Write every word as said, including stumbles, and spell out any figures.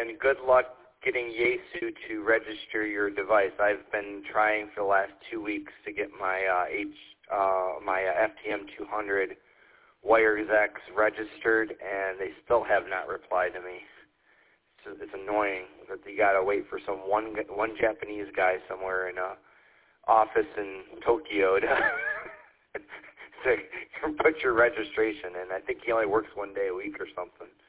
and good luck getting Yaesu to register your device. I've been trying for the last two weeks to get my uh, H, uh, my uh, F T M two hundred WireX registered, and they still have not replied to me. It's, it's annoying that you gotta wait for some one one Japanese guy somewhere in a office in Tokyo to, to put your registration in. I think he only works one day a week or something.